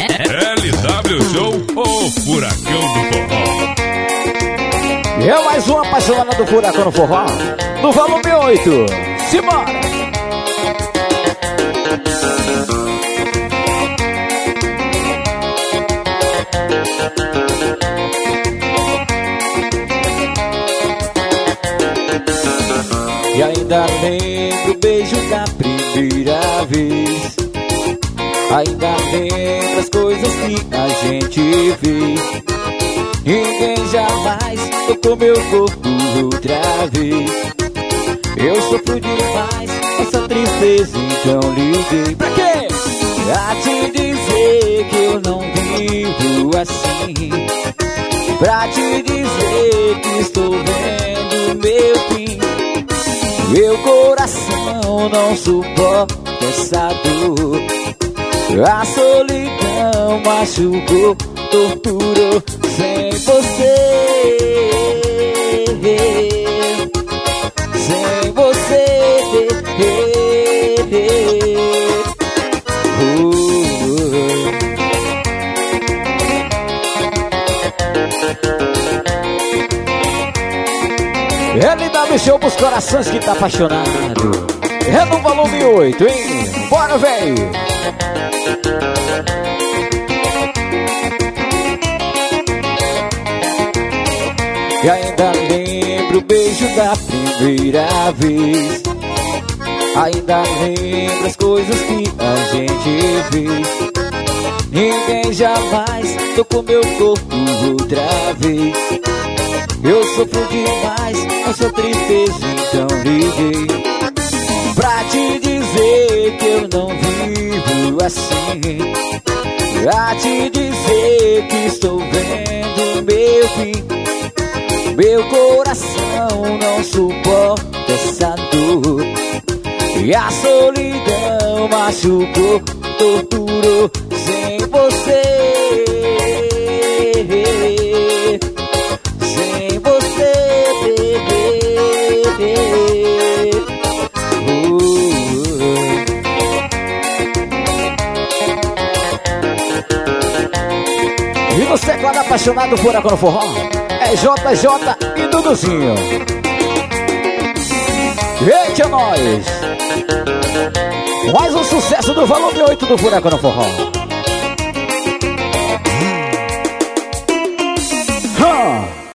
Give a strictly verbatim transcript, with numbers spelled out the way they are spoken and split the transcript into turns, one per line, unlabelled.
L W Show, o Furacão do Forró.
E é mais uma apaixonada do Furacão do Forró, do volume oito. Simbora! E ainda lembro o beijo da primeira vez. Ainda lembro as coisas que a gente fez. Ninguém jamais tocou meu corpo outra vez. Eu sofro demais essa tristeza, então liguei. Pra quê? Pra te dizer que eu não vivo assim. Pra te dizer que estou vendo meu fim. Meu coração não suporta essa dor. A solidão machucou, torturou sem você. Sem você. L W Show pros corações que tá apaixonado. É no volume oito, hein? Bora, véi! E ainda lembro o beijo da primeira vez. Ainda lembro as coisas que a gente fez. Ninguém jamais tocou meu corpo outra vez. Eu sofro demais essa tristeza, então liguei. Pra te dizer que eu não vivo assim. Pra te dizer que estou vendo meu fim. Meu coração não suporta essa dor. E a solidão machucou, torturou sem você. Sem você, bebê. uh, uh. E no teclado apaixonado Furacão do Forró é J J e Duduzinho. Eita, é nóis! Mais um sucesso do volume oito do Furacão do Forró.